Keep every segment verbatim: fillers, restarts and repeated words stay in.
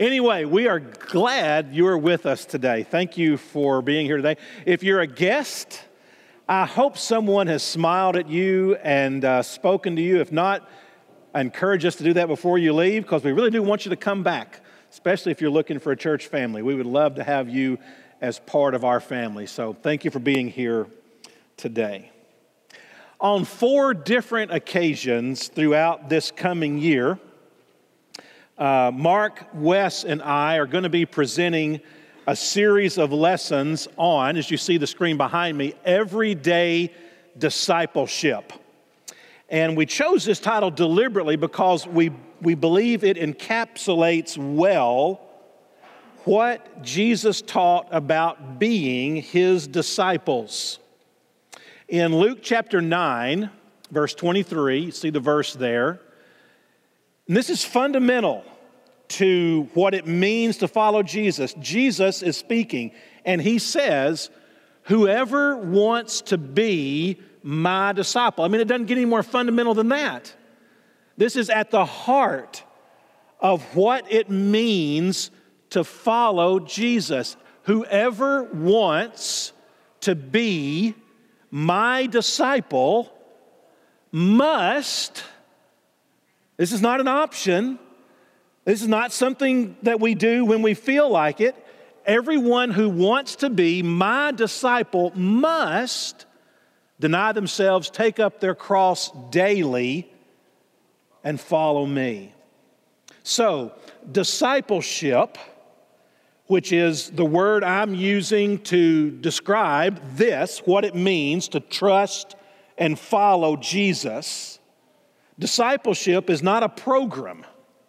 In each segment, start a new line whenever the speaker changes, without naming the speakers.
Anyway, we are glad you're with us today. Thank you for being here today. If you're a guest, I hope someone has smiled at you and uh, spoken to you. If not, I encourage us to do that before you leave, because we really do want you to come back, especially if you're looking for a church family. We would love to have you as part of our family. So thank you for being here today. On four different occasions throughout this coming year, uh, Mark, Wes, and I are going to be presenting a series of lessons on, as you see the screen behind me, everyday discipleship. And we chose this title deliberately because we, we believe it encapsulates well what Jesus taught about being his disciples. In Luke chapter nine, verse twenty-three, you see the verse there. And this is fundamental to what it means to follow Jesus. Jesus is speaking, and he says, whoever wants to be my disciple. I mean, it doesn't get any more fundamental than that. This is at the heart of what it means to follow Jesus. Whoever wants to be my disciple must, this is not an option, this is not something that we do when we feel like it. Everyone who wants to be my disciple must deny themselves, take up their cross daily, and follow me. So, discipleship, which is the word I'm using to describe this, what it means to trust and follow Jesus. Discipleship is not a program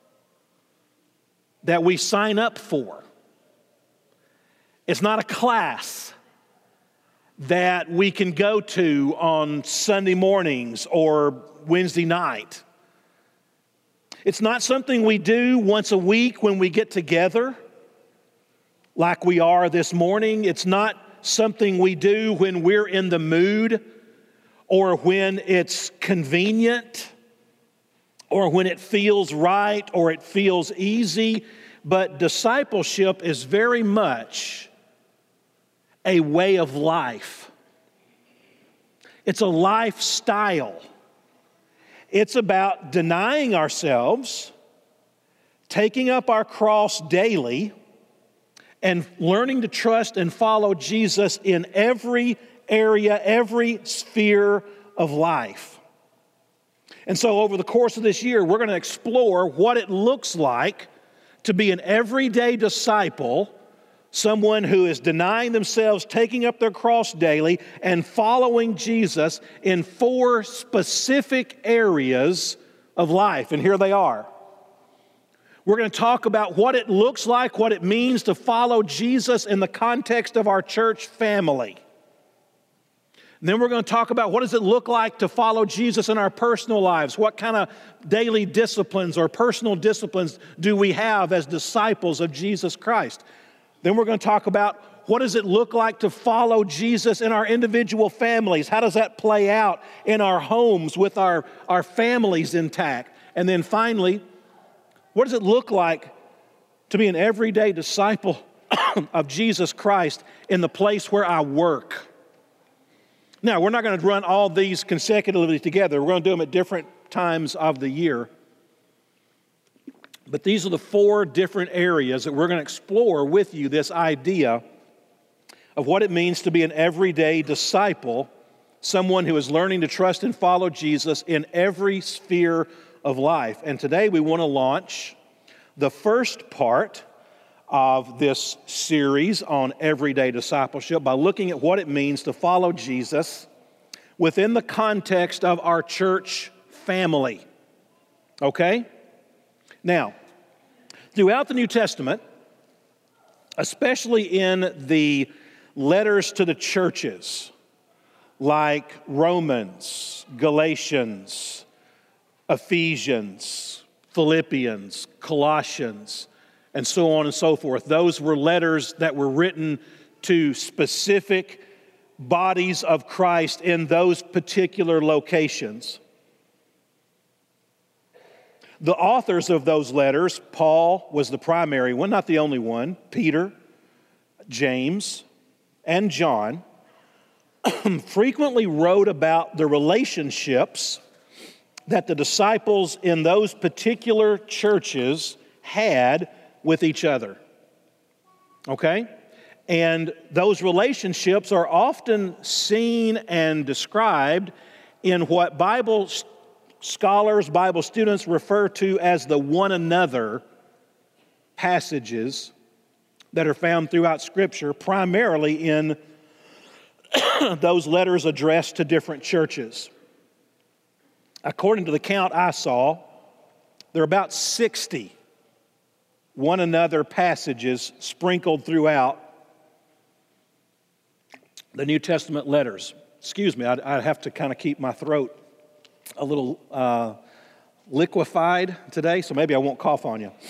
that we sign up for. It's not a class that we can go to on Sunday mornings or Wednesday night. It's not something we do once a week when we get together, like we are this morning. It's not something we do when we're in the mood or when it's convenient or when it feels right or it feels easy. But discipleship is very much a way of life. It's a lifestyle. It's about denying ourselves, taking up our cross daily, and learning to trust and follow Jesus in every area, every sphere of life. And so over the course of this year, we're going to explore what it looks like to be an everyday disciple, someone who is denying themselves, taking up their cross daily, and following Jesus in four specific areas of life. And here they are. We're going to talk about what it looks like, what it means to follow Jesus in the context of our church family. And then we're going to talk about what does it look like to follow Jesus in our personal lives? What kind of daily disciplines or personal disciplines do we have as disciples of Jesus Christ? Then we're going to talk about what does it look like to follow Jesus in our individual families? How does that play out in our homes with our, our families intact? And then finally, what does it look like to be an everyday disciple of Jesus Christ in the place where I work? Now, we're not going to run all these consecutively together. We're going to do them at different times of the year. But these are the four different areas that we're going to explore with you, this idea of what it means to be an everyday disciple, someone who is learning to trust and follow Jesus in every sphere of life. And today we want to launch the first part of this series on everyday discipleship by looking at what it means to follow Jesus within the context of our church family. Okay? Now, throughout the New Testament, especially in the letters to the churches, like Romans, Galatians, Ephesians, Philippians, Colossians, and so on and so forth. Those were letters that were written to specific bodies of Christ in those particular locations. The authors of those letters, Paul was the primary one, not the only one, Peter, James, and John, frequently wrote about the relationships that the disciples in those particular churches had with each other. Okay? And those relationships are often seen and described in what Bible scholars, Bible students refer to as the one another passages that are found throughout Scripture, primarily in those letters addressed to different churches. According to the count I saw, there are about sixty one another passages sprinkled throughout the New Testament letters. Excuse me, I'd, I'd have to kind of keep my throat a little uh, liquefied today, so maybe I won't cough on you.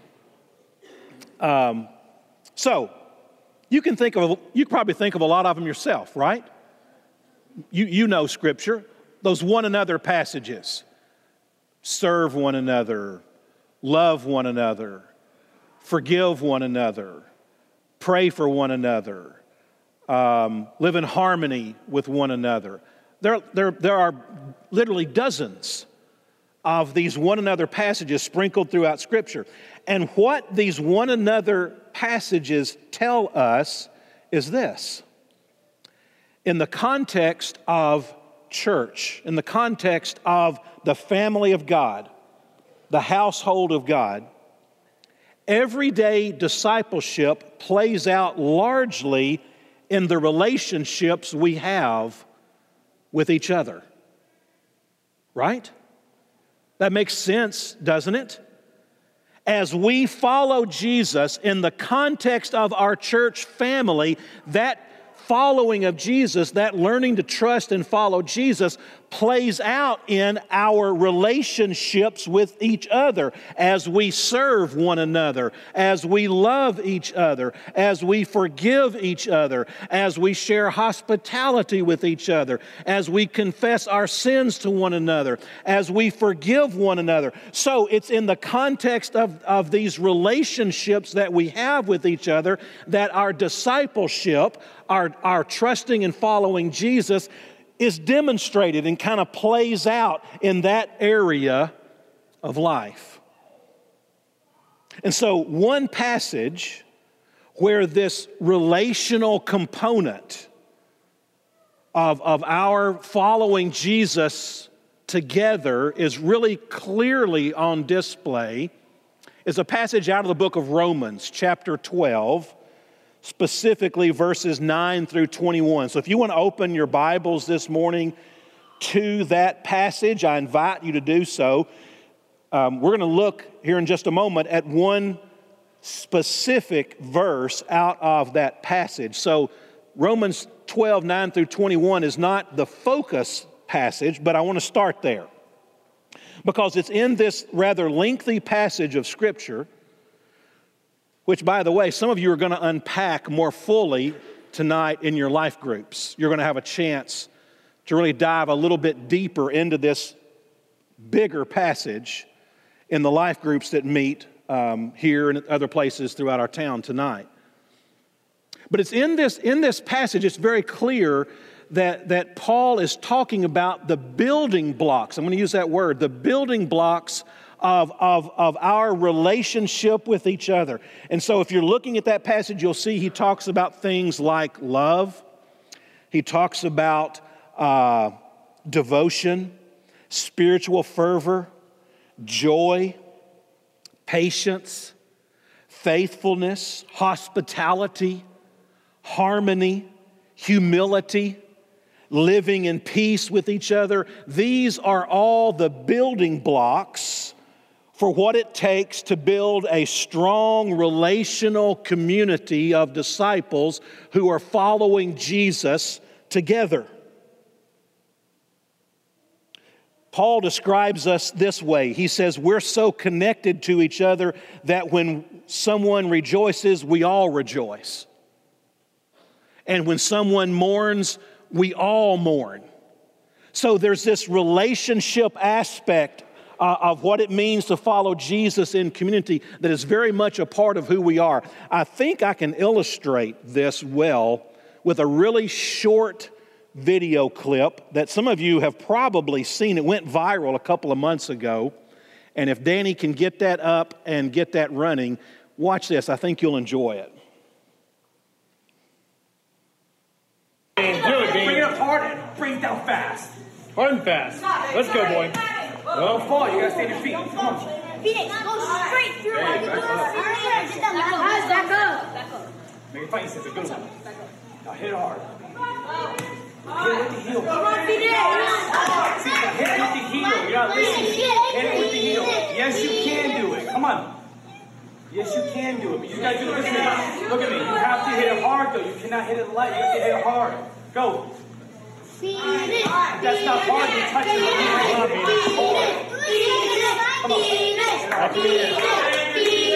Um, so, you can think of, you probably think of a lot of them yourself, right? You, you know Scripture, those one another passages. Serve one another, love one another, forgive one another, pray for one another, um, live in harmony with one another. There, there, there are literally dozens of these one another passages sprinkled throughout Scripture. And what these one another passages tell us is this. In the context of church, in the context of the family of God, the household of God, everyday discipleship plays out largely in the relationships we have with each other. Right? That makes sense, doesn't it? As we follow Jesus in the context of our church family, that following of Jesus, that learning to trust and follow Jesus, plays out in our relationships with each other as we serve one another, as we love each other, as we forgive each other, as we share hospitality with each other, as we confess our sins to one another, as we forgive one another. So it's in the context of, of these relationships that we have with each other that our discipleship, our, our trusting and following Jesus is demonstrated and kind of plays out in that area of life. And so one passage where this relational component of, of our following Jesus together is really clearly on display is a passage out of the book of Romans, chapter twelve, specifically verses nine through twenty-one. So if you want to open your Bibles this morning to that passage, I invite you to do so. Um, we're going to look here in just a moment at one specific verse out of that passage. So Romans twelve, nine through twenty-one is not the focus passage, but I want to start there because it's in this rather lengthy passage of Scripture, which, by the way, some of you are going to unpack more fully tonight in your life groups. You're going to have a chance to really dive a little bit deeper into this bigger passage in the life groups that meet um, here and other places throughout our town tonight. But it's in this, in this passage, it's very clear that, that Paul is talking about the building blocks. I'm going to use that word, the building blocks Of, of, of our relationship with each other. And so if you're looking at that passage, you'll see he talks about things like love. He talks about uh, devotion, spiritual fervor, joy, patience, faithfulness, hospitality, harmony, humility, living in peace with each other. These are all the building blocks for what it takes to build a strong relational community of disciples who are following Jesus together. Paul describes us this way. He says, we're so connected to each other that when someone rejoices, we all rejoice. And when someone mourns, we all mourn. So there's this relationship aspect uh, of what it means to follow Jesus in community that is very much a part of who we are. I think I can illustrate this well with a really short video clip that some of you have probably seen. It went viral a couple of months ago. And if Danny can get that up and get that running, watch this. I think you'll enjoy it.
Do it, Bring it up hard and bring it down fast.
Hard and fast. Let's go, boy.
Well, don't fall. You gotta stay on your feet. Come on.
Phoenix, go straight through.
Hey, back up.
Back up. Back up.
Make it fight. It's a good one. Now hit it hard. Hit it with the heel. Come on, Phoenix. Hit it with the heel. You're not listening. Hit it with the heel. Yes, you can do it. Come on. Yes, you can do it. But you gotta do it. Listen to me. Look at me. You have to hit it hard, though. You cannot hit it light. You have to hit it hard. Go. That's not hard. You're touching it. Come on, baby. Come on. After me.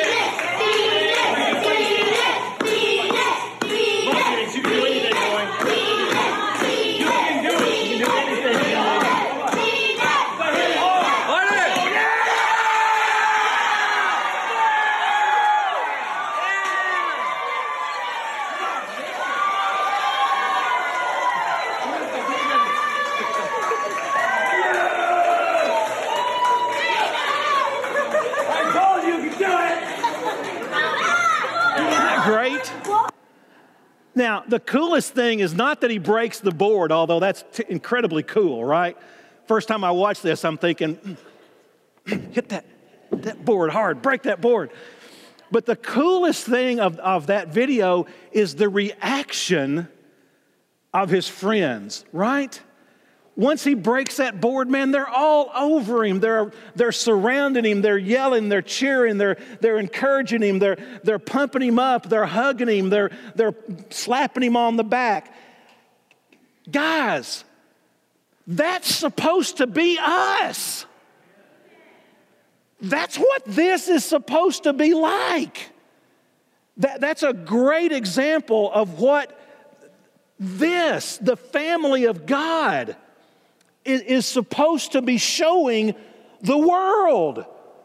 Look, Phoenix, you can do anything, boy. You can do it. You can do anything. Come on. Hit it hard. I told you you could do it.
Isn't that great? Now, the coolest thing is not that he breaks the board, although that's t- incredibly cool, right? First time I watched this, I'm thinking, hit that, that board hard, break that board. But the coolest thing of, of that video is the reaction of his friends, right? Once he breaks that board, man, they're all over him. They're, they're surrounding him. They're yelling. They're cheering. They're, they're encouraging him. They're, they're pumping him up. They're hugging him. They're, they're slapping him on the back. Guys, that's supposed to be us. That's what this is supposed to be like. That, that's a great example of what this, the family of God, is, is supposed to be showing the world.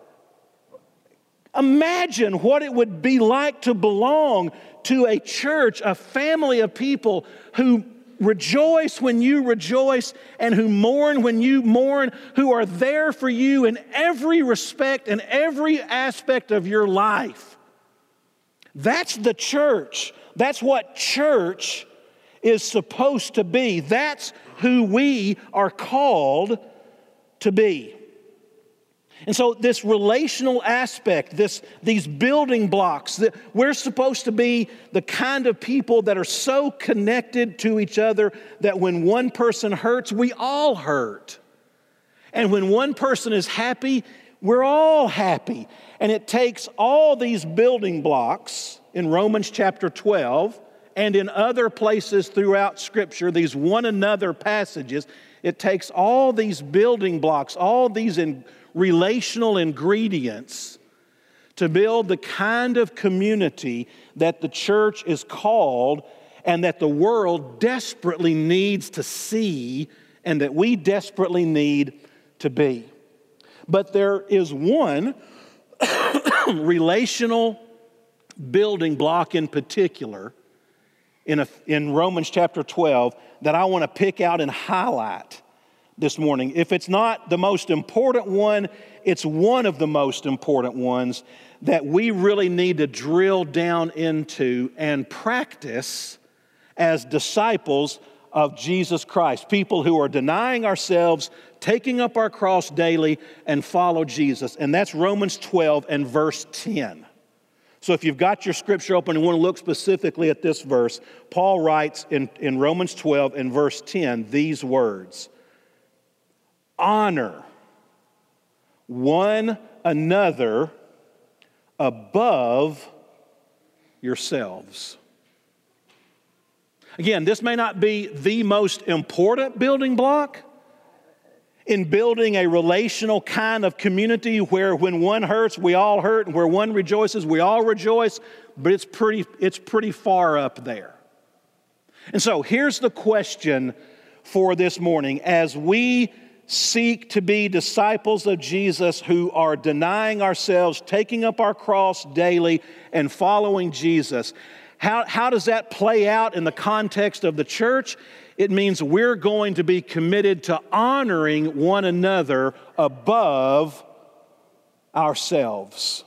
Imagine what it would be like to belong to a church, a family of people who rejoice when you rejoice and who mourn when you mourn, who are there for you in every respect and every aspect of your life. That's the church. That's what church is supposed to be. That's who we are called to be. And so this relational aspect, this, these building blocks, that we're supposed to be the kind of people that are so connected to each other that when one person hurts, we all hurt. And when one person is happy, we're all happy. And it takes all these building blocks in Romans chapter twelve and in other places throughout Scripture, these one another passages, it takes all these building blocks, all these in relational ingredients to build the kind of community that the church is called and that the world desperately needs to see and that we desperately need to be. But there is one relational building block in particular in, a, in Romans chapter twelve that I want to pick out and highlight this morning. If it's not the most important one, it's one of the most important ones that we really need to drill down into and practice as disciples of Jesus Christ. People who are denying ourselves, taking up our cross daily, and follow Jesus. And that's Romans twelve and verse ten. So if you've got your scripture open and want to look specifically at this verse, Paul writes in, in Romans twelve and verse ten these words: honor one another above yourselves. Again, this may not be the most important building block in building a relational kind of community where when one hurts, we all hurt, and where one rejoices, we all rejoice, but it's pretty, it's pretty far up there. And so here's the question for this morning. As we seek to be disciples of Jesus who are denying ourselves, taking up our cross daily, and following Jesus. How, how does that play out in the context of the church? It means we're going to be committed to honoring one another above ourselves.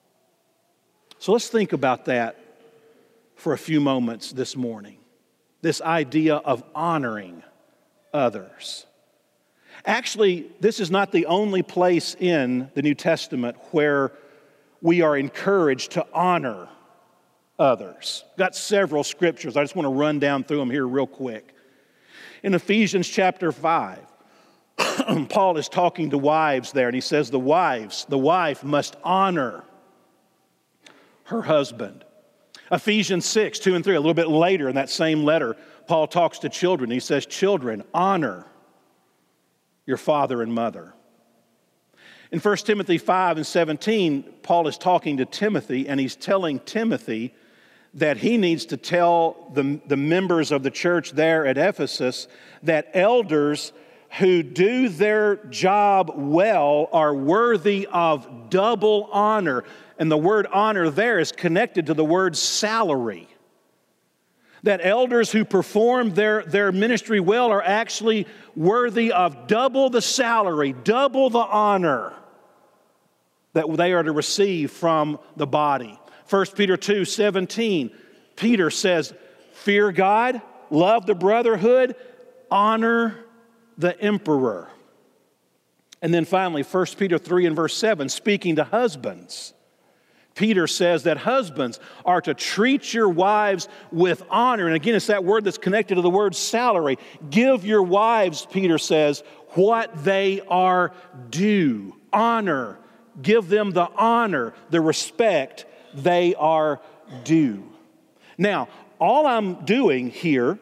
So let's think about that for a few moments this morning. This idea of honoring others. Actually, this is not the only place in the New Testament where we are encouraged to honor others. Got several scriptures. I just want to run down through them here real quick. In Ephesians chapter five, Paul is talking to wives there, and he says the wives, the wife must honor her husband. Ephesians six, two and three, a little bit later in that same letter, Paul talks to children. He says, children, honor your father and mother. In First Timothy five and seventeen, Paul is talking to Timothy, and he's telling Timothy that he needs to tell the, the members of the church there at Ephesus that elders who do their job well are worthy of double honor. And the word honor there is connected to the word salary. That elders who perform their, their ministry well are actually worthy of double the salary, double the honor that they are to receive from the body. First Peter two seventeen, Peter says, fear God, love the brotherhood, honor the emperor. And then finally, First Peter three and verse seven, speaking to husbands, Peter says that husbands are to treat your wives with honor. And again, it's that word that's connected to the word salary. Give your wives, Peter says, what they are due. Honor. Give them the honor, the respect they are due. Now, all I'm doing here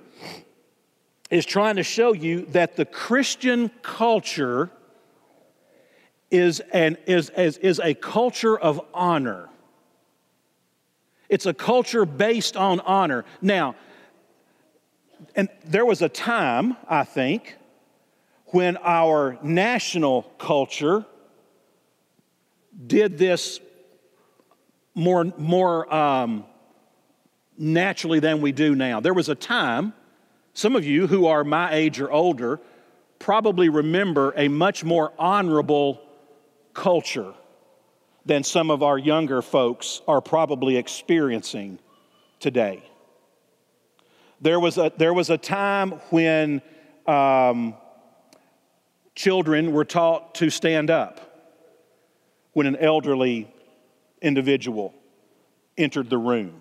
is trying to show you that the Christian culture is, an, is, is, is a culture of honor. It's a culture based on honor. Now, and there was a time, I think, when our national culture did this more, more um, naturally than we do now. There was a time, some of you who are my age or older probably remember a much more honorable culture than some of our younger folks are probably experiencing today. There was a, there was a time when um, children were taught to stand up when an elderly individual entered the room.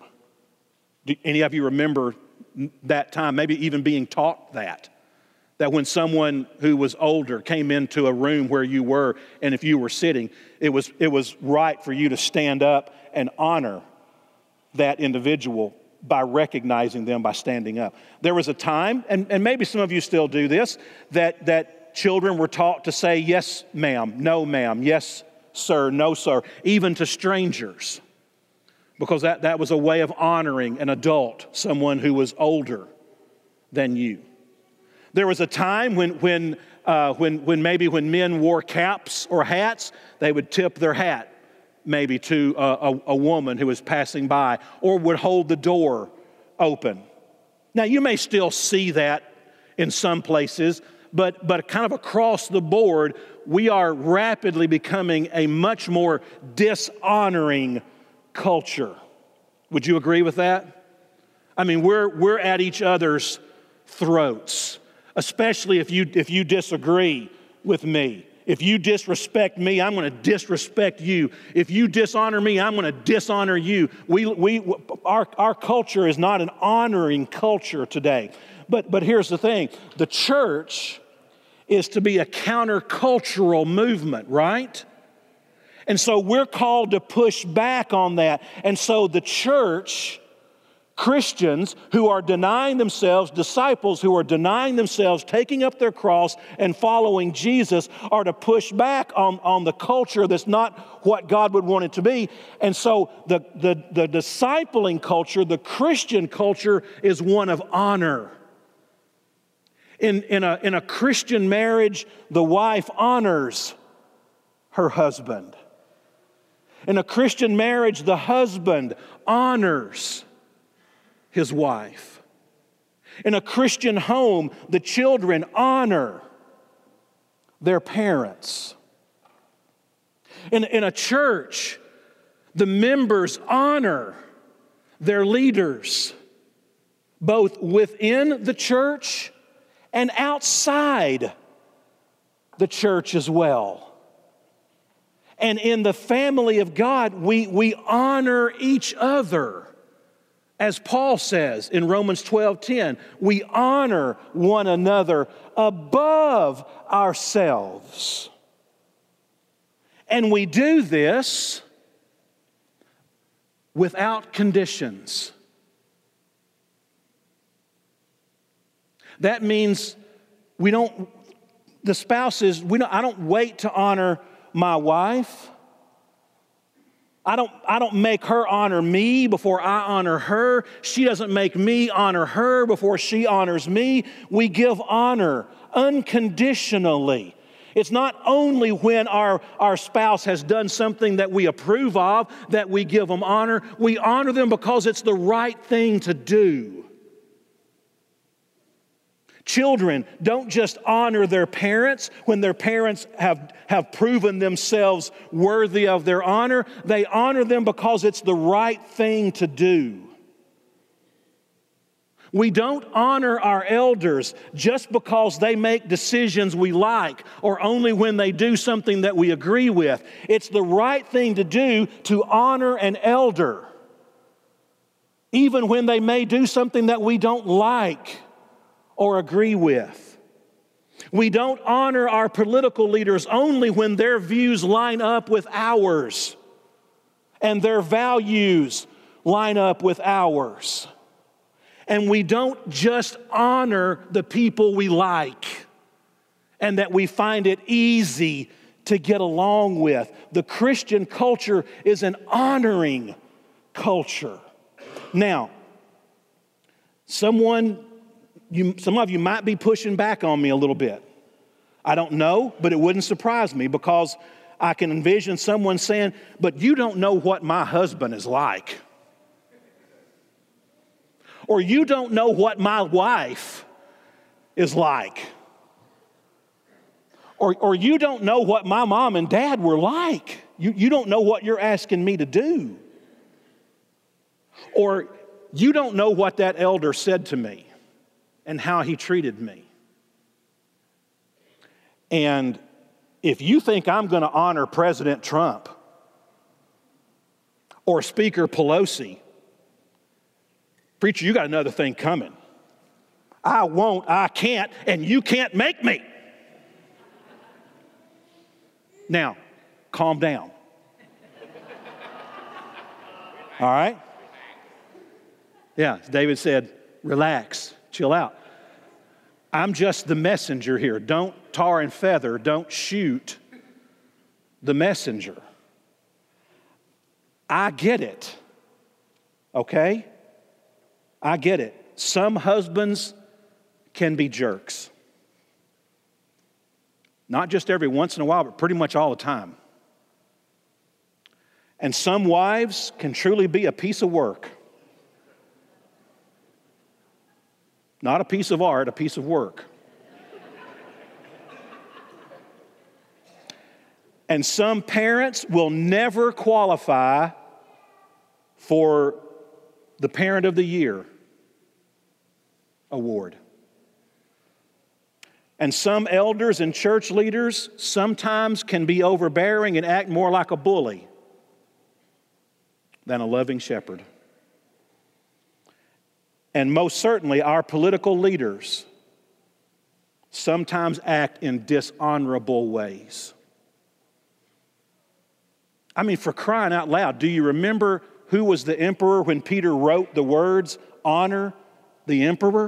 Do any of you remember that time, maybe even being taught that? That when someone who was older came into a room where you were, and if you were sitting, it was, it was right for you to stand up and honor that individual by recognizing them by standing up. There was a time, and, and maybe some of you still do this, that, that children were taught to say, yes, ma'am, no, ma'am, yes, sir, no, sir, even to strangers, because that, that was a way of honoring an adult, someone who was older than you. There was a time when, when, uh, when, when maybe when men wore caps or hats, they would tip their hat maybe to a, a, a woman who was passing by, or would hold the door open. Now, you may still see that in some places, but, but kind of across the board, we are rapidly becoming a much more dishonoring culture. Would you agree with that? I mean, we're, we're at each other's throats. Especially if you if you disagree with me. If you disrespect me, I'm going to disrespect you. If you dishonor me, I'm going to dishonor you. We we our our culture is not an honoring culture today. But but here's the thing: the church is to be a countercultural movement, right? And so we're called to push back on that. And so the church, Christians who are denying themselves, disciples who are denying themselves, taking up their cross and following Jesus, are to push back on, on the culture that's not what God would want it to be. And so the, the, the discipling culture, the Christian culture, is one of honor. In, in, a, in a Christian marriage, the wife honors her husband. In a Christian marriage, the husband honors his wife. In a Christian home, the children honor their parents. In, in a church, the members honor their leaders, both within the church and outside the church as well. And in the family of God, we, we honor each other. As Paul says in Romans twelve ten, we honor one another above ourselves. And we do this without conditions. That means we don't, the spouses, we don't, I don't wait to honor my wife. I don't, I don't make her honor me before I honor her. She doesn't make me honor her before she honors me. We give honor unconditionally. It's not only when our, our spouse has done something that we approve of that we give them honor. We honor them because it's the right thing to do. Children don't just honor their parents when their parents have, have proven themselves worthy of their honor. They honor them because it's the right thing to do. We don't honor our elders just because they make decisions we like or only when they do something that we agree with. It's the right thing to do to honor an elder, even when they may do something that we don't like or agree with. We don't honor our political leaders only when their views line up with ours and their values line up with ours. And we don't just honor the people we like and that we find it easy to get along with. The Christian culture is an honoring culture. Now, someone You, some of you might be pushing back on me a little bit. I don't know, but it wouldn't surprise me because I can envision someone saying, but you don't know what my husband is like. Or you don't know what my wife is like. Or, or you don't know what my mom and dad were like. You, you don't know what you're asking me to do. Or you don't know what that elder said to me and how he treated me. And if you think I'm going to honor President Trump or Speaker Pelosi, preacher, you got another thing coming. I won't, I can't, and you can't make me. Now, calm down. All right? Yeah, David said, relax. Chill out. I'm just the messenger here. Don't tar and feather. Don't shoot the messenger. I get it. Okay? I get it. Some husbands can be jerks. Not just every once in a while, but pretty much all the time. And some wives can truly be a piece of work. Not a piece of art, a piece of work. And some parents will never qualify for the Parent of the Year award. And some elders and church leaders sometimes can be overbearing and act more like a bully than a loving shepherd. And most certainly, our political leaders sometimes act in dishonorable ways. I mean, for crying out loud, do you remember who was the emperor when Peter wrote the words, honor the emperor?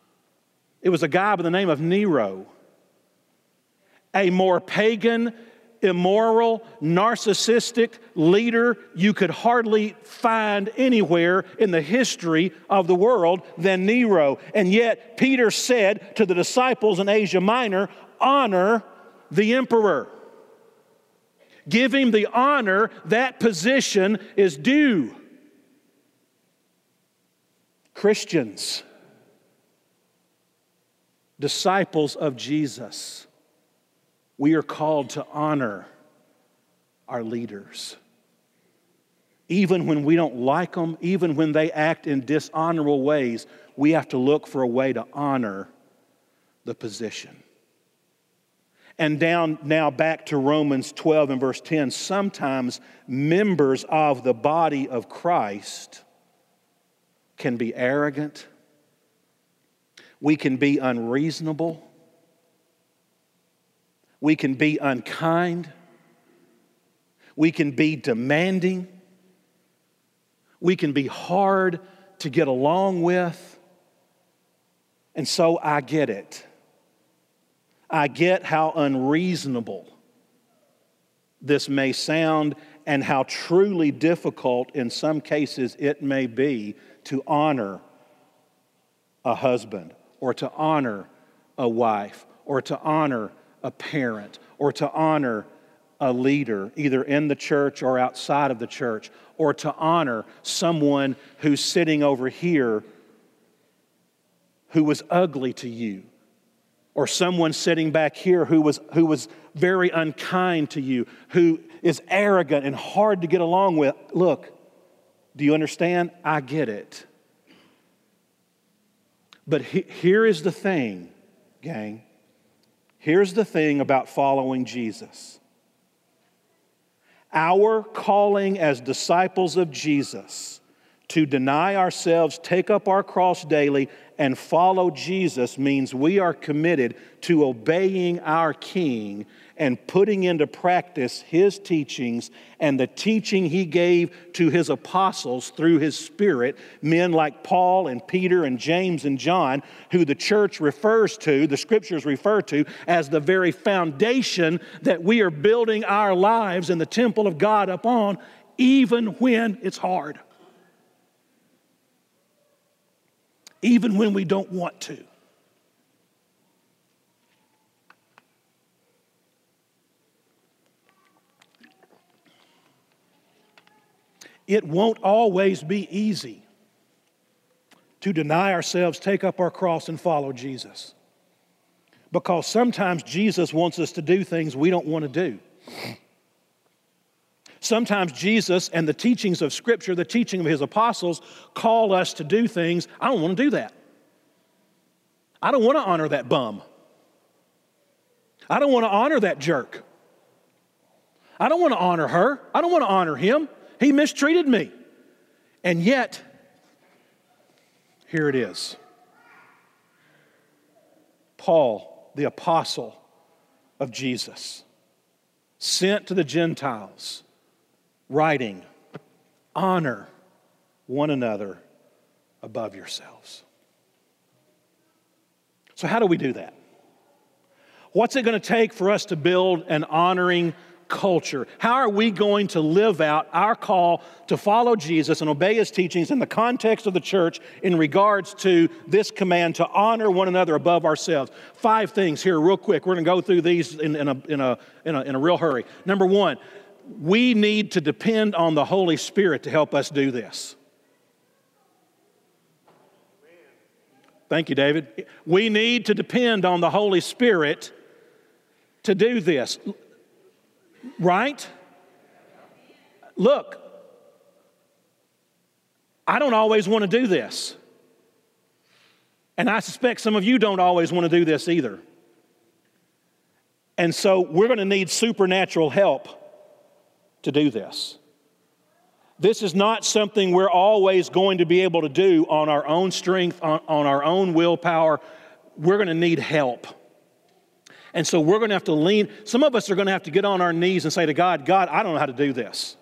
It was a guy by the name of Nero, a more pagan immoral, narcissistic leader you could hardly find anywhere in the history of the world than Nero. And yet Peter said to the disciples in Asia Minor, honor the emperor. Give him the honor that position is due. Christians, disciples of Jesus, we are called to honor our leaders. Even when we don't like them, even when they act in dishonorable ways, we have to look for a way to honor the position. And down now back to Romans twelve and verse ten, sometimes members of the body of Christ can be arrogant. We can be unreasonable. We can be unkind. We can be demanding. We can be hard to get along with. And so I get it. I get how unreasonable this may sound and how truly difficult in some cases it may be to honor a husband or to honor a wife or to honor a parent or to honor a leader either in the church or outside of the church, or to honor someone who's sitting over here who was ugly to you, or someone sitting back here who was, who was very unkind to you, who is arrogant and hard to get along with. Look, do you understand? I get it. But he, here is the thing, gang. Here's the thing about following Jesus. Our calling as disciples of Jesus to deny ourselves, take up our cross daily, and follow Jesus means we are committed to obeying our King and putting into practice His teachings and the teaching He gave to His apostles through His Spirit, men like Paul and Peter and James and John, who the church refers to, the Scriptures refer to, as the very foundation that we are building our lives in the temple of God upon, even when it's hard. Even when we don't want to. It won't always be easy to deny ourselves, take up our cross, and follow Jesus. Because sometimes Jesus wants us to do things we don't want to do. Sometimes Jesus and the teachings of Scripture, the teaching of His apostles, call us to do things. I don't want to do that. I don't want to honor that bum. I don't want to honor that jerk. I don't want to honor her. I don't want to honor him. He mistreated me. And yet, here it is. Paul, the apostle of Jesus, sent to the Gentiles, writing, honor one another above yourselves. So how do we do that? What's it going to take for us to build an honoring culture? How are we going to live out our call to follow Jesus and obey His teachings in the context of the church in regards to this command to honor one another above ourselves? Five things here real quick. We're going to go through these in, in, a, in, a, in, a, in a real hurry. Number one, we need to depend on the Holy Spirit to help us do this. Thank you, David. We need to depend on the Holy Spirit to do this. Right? Look, I don't always want to do this. And I suspect some of you don't always want to do this either. And so we're going to need supernatural help to do this. This is not something we're always going to be able to do on our own strength, on, on our own willpower. We're going to need help. And so we're going to have to lean. Some of us are going to have to get on our knees and say to God, God, I don't know how to do this.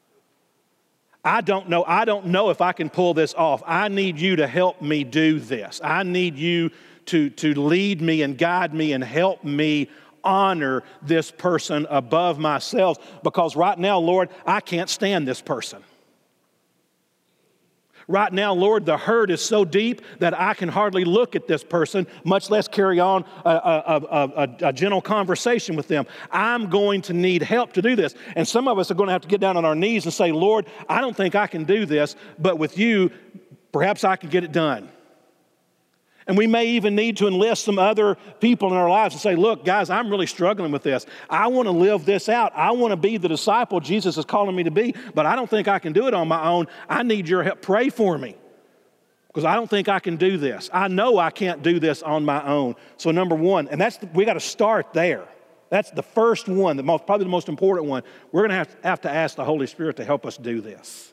I don't know. I don't know if I can pull this off. I need you to help me do this. I need you to, to lead me and guide me and help me honor this person above myself, because right now, Lord, I can't stand this person. Right now, Lord, the hurt is so deep that I can hardly look at this person, much less carry on a, a, a, a, a gentle conversation with them. I'm going to need help to do this. And some of us are going to have to get down on our knees and say, Lord, I don't think I can do this, but with you, perhaps I can get it done. And we may even need to enlist some other people in our lives and say, look, guys, I'm really struggling with this. I want to live this out. I want to be the disciple Jesus is calling me to be, but I don't think I can do it on my own. I need your help. Pray for me, because I don't think I can do this. I know I can't do this on my own. So number one, and that's the, we got to start there. That's the first one, the most, probably the most important one. We're going to have, have to ask the Holy Spirit to help us do this.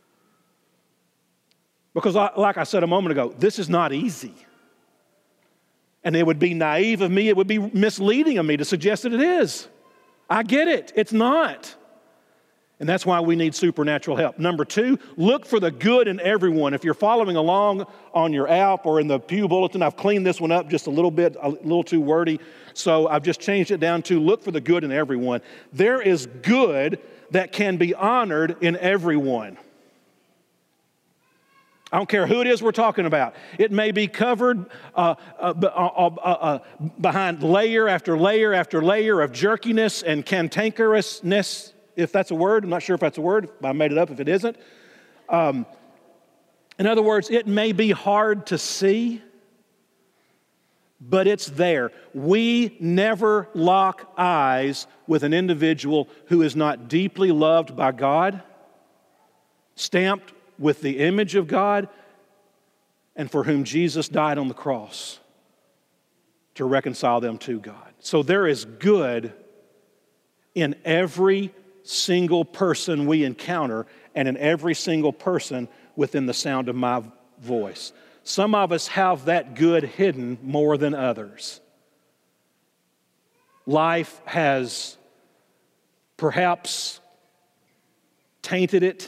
Because like I said a moment ago, this is not easy. And it would be naive of me, it would be misleading of me to suggest that it is. I get it, it's not. And that's why we need supernatural help. Number two, look for the good in everyone. If you're following along on your app or in the Pew Bulletin, I've cleaned this one up just a little bit, a little too wordy. So I've just changed it down to look for the good in everyone. There is good that can be honored in everyone. I don't care who it is we're talking about. It may be covered uh, uh, uh, uh, uh, behind layer after layer after layer of jerkiness and cantankerousness, if that's a word. I'm not sure if that's a word. I made it up if it isn't. Um, in other words, it may be hard to see, but it's there. We never lock eyes with an individual who is not deeply loved by God, stamped with the image of God, and for whom Jesus died on the cross to reconcile them to God. So there is good in every single person we encounter and in every single person within the sound of my voice. Some of us have that good hidden more than others. Life has perhaps tainted it,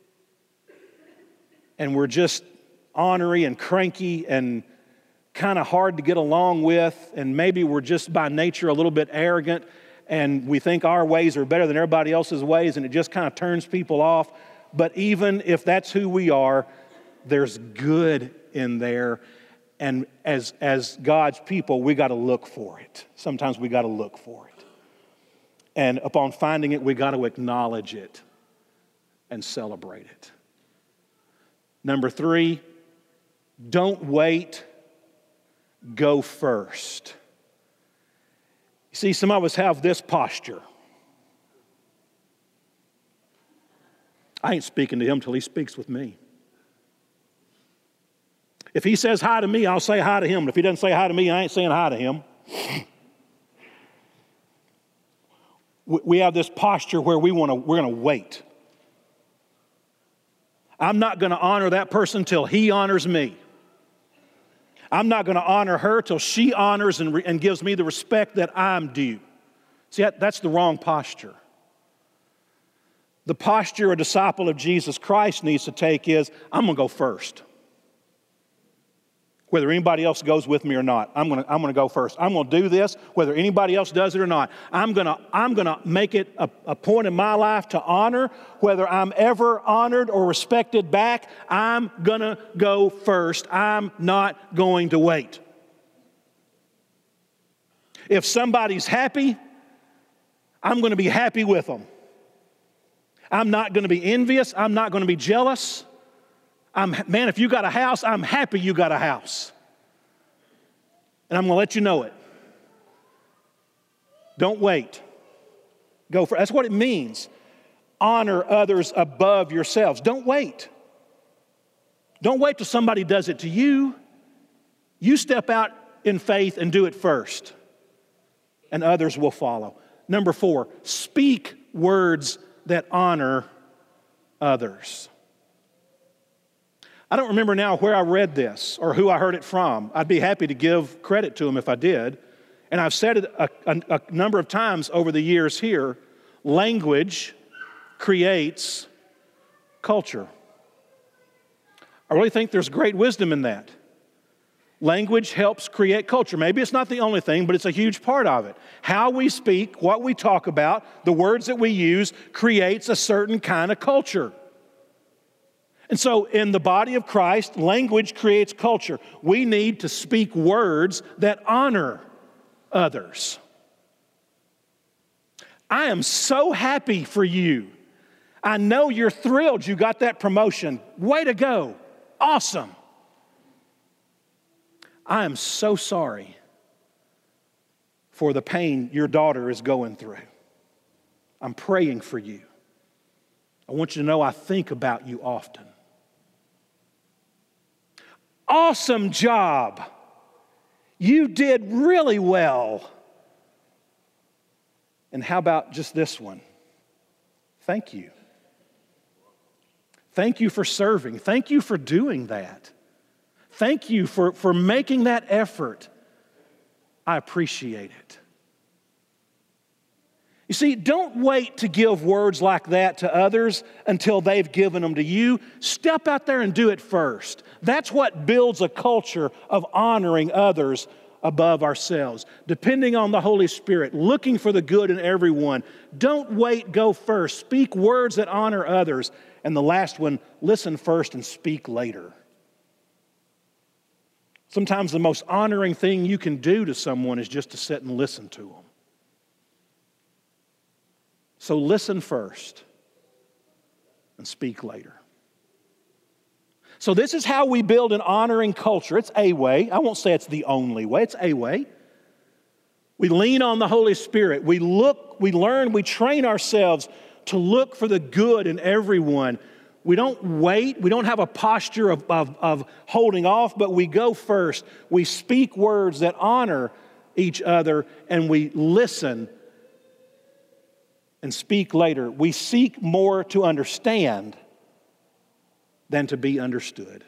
and we're just ornery and cranky and kind of hard to get along with, and maybe we're just by nature a little bit arrogant, and we think our ways are better than everybody else's ways, and it just kind of turns people off. But even if that's who we are, there's good in there, and as, as God's people, we got to look for it. Sometimes we got to look for it. And upon finding it, we got to acknowledge it and celebrate it. Number three, don't wait, go first. You see, some of us have this posture. I ain't speaking to him till he speaks with me. If he says hi to me, I'll say hi to him. But if he doesn't say hi to me, I ain't saying hi to him. We have this posture where we want to, we're going to wait. I'm not going to honor that person till he honors me. I'm not going to honor her till she honors and, re- and gives me the respect that I'm due. See, that, that's the wrong posture. The posture a disciple of Jesus Christ needs to take is, I'm going to go first. Whether anybody else goes with me or not, I'm going to, I'm going to go first. I'm going to do this, whether anybody else does it or not. I'm going to, I'm going to make it a, a point in my life to honor. Whether I'm ever honored or respected back, I'm going to go first. I'm not going to wait. If somebody's happy, I'm going to be happy with them. I'm not going to be envious. I'm not going to be jealous. I'm, man, if you got a house, I'm happy you got a house. And I'm going to let you know it. Don't wait. Go for it. That's what it means. Honor others above yourselves. Don't wait. Don't wait till somebody does it to you. You step out in faith and do it first, and others will follow. Number four, speak words that honor others. I don't remember now where I read this or who I heard it from. I'd be happy to give credit to them if I did. And I've said it a, a, a number of times over the years here. Language creates culture. I really think there's great wisdom in that. Language helps create culture. Maybe it's not the only thing, but it's a huge part of it. How we speak, what we talk about, the words that we use creates a certain kind of culture. And so in the body of Christ, language creates culture. We need to speak words that honor others. I am so happy for you. I know you're thrilled you got that promotion. Way to go. Awesome. I am so sorry for the pain your daughter is going through. I'm praying for you. I want you to know I think about you often. Awesome job. You did really well. And how about just this one? Thank you. Thank you for serving. Thank you for doing that. Thank you for, for making that effort. I appreciate it. You see, don't wait to give words like that to others until they've given them to you. Step out there and do it first. That's what builds a culture of honoring others above ourselves. Depending on the Holy Spirit, looking for the good in everyone. Don't wait, go first. Speak words that honor others. And the last one, listen first and speak later. Sometimes the most honoring thing you can do to someone is just to sit and listen to them. So listen first and speak later. So this is how we build an honoring culture. It's a way. I won't say it's the only way. It's a way. We lean on the Holy Spirit. We look, we learn, we train ourselves to look for the good in everyone. We don't wait. We don't have a posture of, of, of holding off, but we go first. We speak words that honor each other, and we listen and speak later. We seek more to understand than to be understood.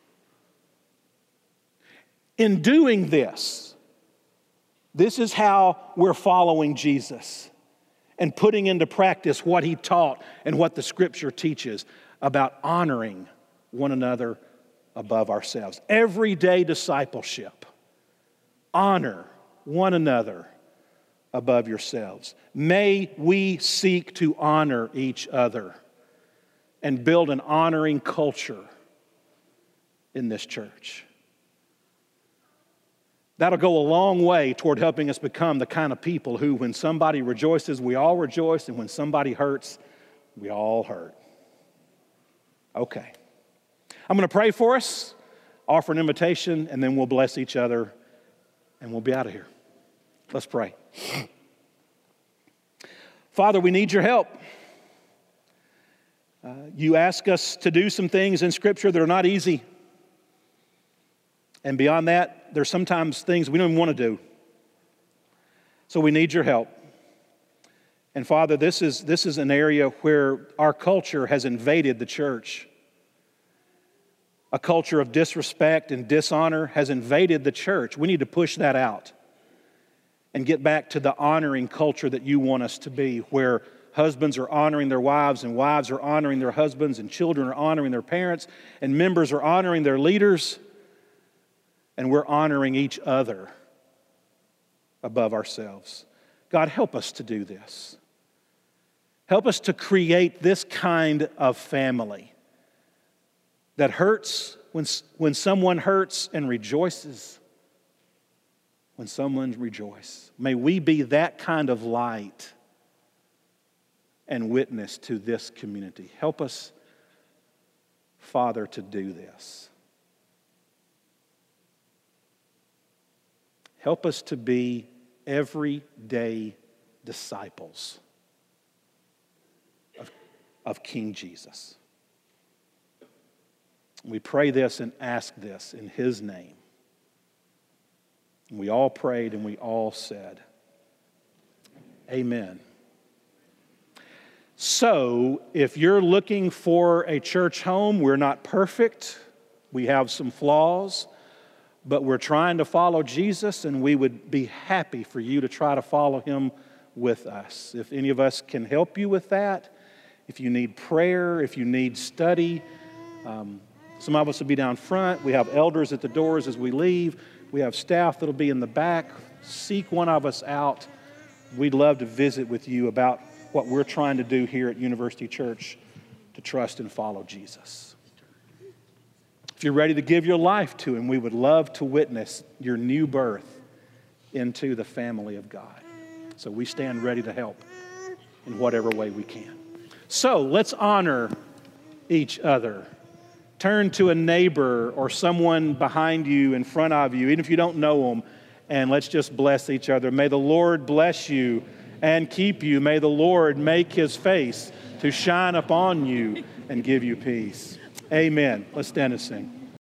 In doing this, this is how we're following Jesus and putting into practice what He taught and what the Scripture teaches about honoring one another above ourselves. Everyday discipleship. Honor one another above yourselves. May we seek to honor each other and build an honoring culture in this church. That'll go a long way toward helping us become the kind of people who, when somebody rejoices, we all rejoice, and when somebody hurts, we all hurt. Okay. I'm going to pray for us, offer an invitation, and then we'll bless each other, and we'll be out of here. Let's pray. Father, we need your help. Uh, you ask us to do some things in Scripture that are not easy. And beyond that, there's sometimes things we don't even want to do. So we need your help. And Father, this is, this is an area where our culture has invaded the church. A culture of disrespect and dishonor has invaded the church. We need to push that out and get back to the honoring culture that you want us to be, where husbands are honoring their wives and wives are honoring their husbands and children are honoring their parents and members are honoring their leaders, and we're honoring each other above ourselves. God, help us to do this. Help us to create this kind of family that hurts when, when someone hurts and rejoices when someone rejoices. May we be that kind of light and witness to this community. Help us, Father, to do this. Help us to be everyday disciples of, of King Jesus. We pray this and ask this in His name. We all prayed and we all said, amen. So, if you're looking for a church home, we're not perfect. We have some flaws, but we're trying to follow Jesus, and we would be happy for you to try to follow Him with us. If any of us can help you with that, if you need prayer, if you need study, um, Some of us will be down front. We have elders at the doors as we leave. We have staff that'll be in the back. Seek one of us out. We'd love to visit with you about what we're trying to do here at University Church to trust and follow Jesus. If you're ready to give your life to Him, we would love to witness your new birth into the family of God. So we stand ready to help in whatever way we can. So let's honor each other. Turn to a neighbor or someone behind you, in front of you, even if you don't know them, and let's just bless each other. May the Lord bless you and keep you. May the Lord make His face to shine upon you and give you peace. Amen. Let's stand and sing.